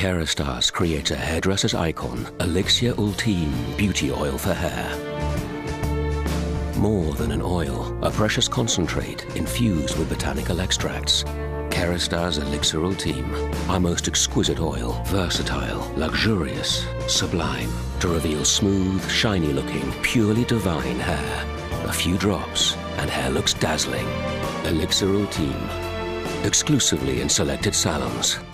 Kerastase creates a hairdresser's icon, Elixir Ultime Beauty Oil for Hair. More than an oil, a precious concentrate infused with botanical extracts. Kerastase Elixir Ultime, our most exquisite oil, versatile, luxurious, sublime, to reveal smooth, shiny-looking, purely divine hair. A few drops, and hair looks dazzling. Elixir Ultime, exclusively in selected salons.